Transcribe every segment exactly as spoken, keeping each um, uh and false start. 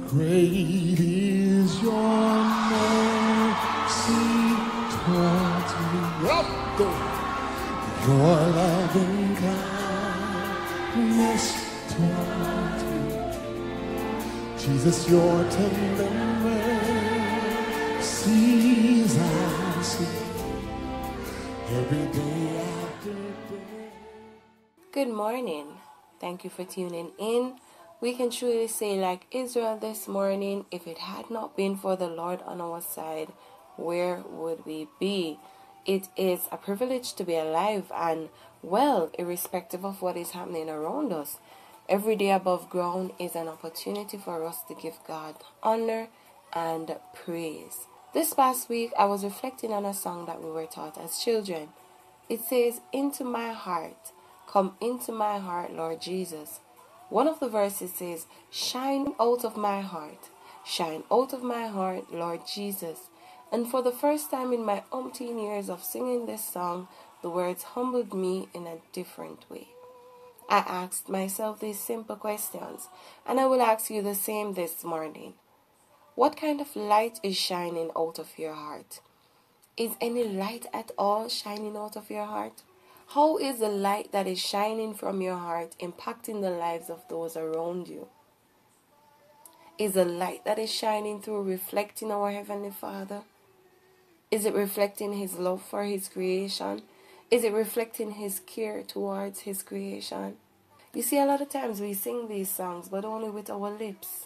Great is your mercy towards me. Up there. Your loving kindness towards me. Jesus, your tender mercies I see every day after day. Good morning. Thank you for tuning in. We can truly say, like Israel this morning, if it had not been for the Lord on our side, where would we be? It is a privilege to be alive and well, irrespective of what is happening around us. Every day above ground is an opportunity for us to give God honor and praise. This past week, I was reflecting on a song that we were taught as children. It says, "Into my heart, come into my heart, Lord Jesus." One of the verses says, "Shine out of my heart, shine out of my heart, Lord Jesus." And for the first time in my umpteen years of singing this song, the words humbled me in a different way. I asked myself these simple questions, and I will ask you the same this morning. What kind of light is shining out of your heart? Is any light at all shining out of your heart? How is the light that is shining from your heart impacting the lives of those around you? Is the light that is shining through reflecting our Heavenly Father? Is it reflecting His love for His creation? Is it reflecting His care towards His creation? You see, a lot of times we sing these songs, but only with our lips.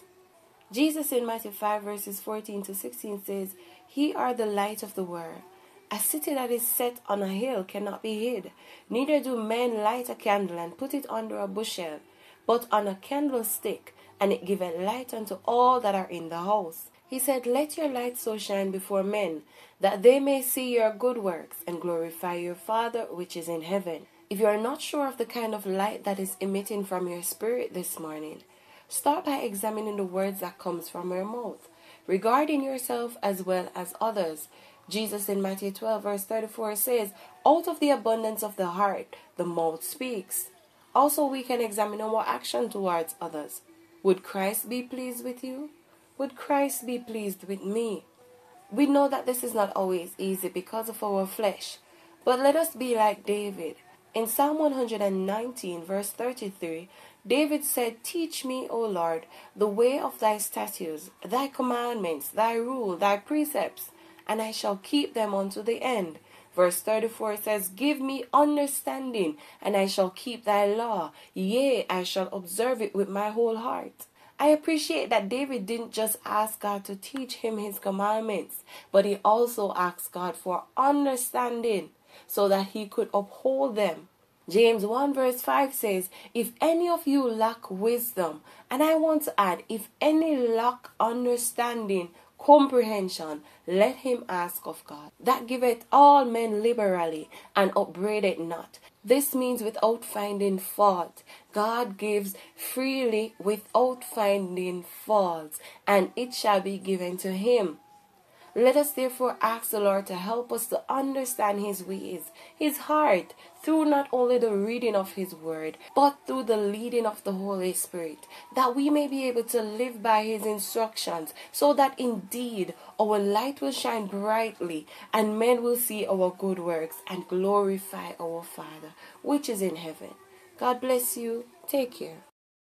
Jesus in Matthew five verses fourteen to sixteen says, "Ye are the light of the world. A city that is set on a hill cannot be hid. Neither do men light a candle and put it under a bushel, but on a candlestick, and it giveth light unto all that are in the house." He said, "Let your light so shine before men, that they may see your good works and glorify your Father which is in heaven." If you are not sure of the kind of light that is emitting from your spirit this morning, start by examining the words that comes from your mouth, regarding yourself as well as others. Jesus in Matthew twelve verse thirty-four says, "Out of the abundance of the heart, the mouth speaks." Also, we can examine our action towards others. Would Christ be pleased with you? Would Christ be pleased with me? We know that this is not always easy because of our flesh, but let us be like David. In Psalm one nineteen verse thirty-three, David said, "Teach me, O Lord, the way of thy statutes, thy commandments, thy rule, thy precepts, and I shall keep them unto the end." Verse thirty-four says, "Give me understanding, and I shall keep thy law. Yea, I shall observe it with my whole heart." I appreciate that David didn't just ask God to teach him his commandments, but he also asked God for understanding so that he could uphold them. James one verse five says, "If any of you lack wisdom," and I want to add, "if any lack understanding, comprehension, let him ask of God, that giveth all men liberally, and upbraideth not." This means without finding fault. God gives freely without finding fault, and it shall be given to him. Let us therefore ask the Lord to help us to understand His ways, His heart, through not only the reading of His word, but through the leading of the Holy Spirit, that we may be able to live by His instructions, so that indeed our light will shine brightly, and men will see our good works and glorify our Father, which is in heaven. God bless you. Take care.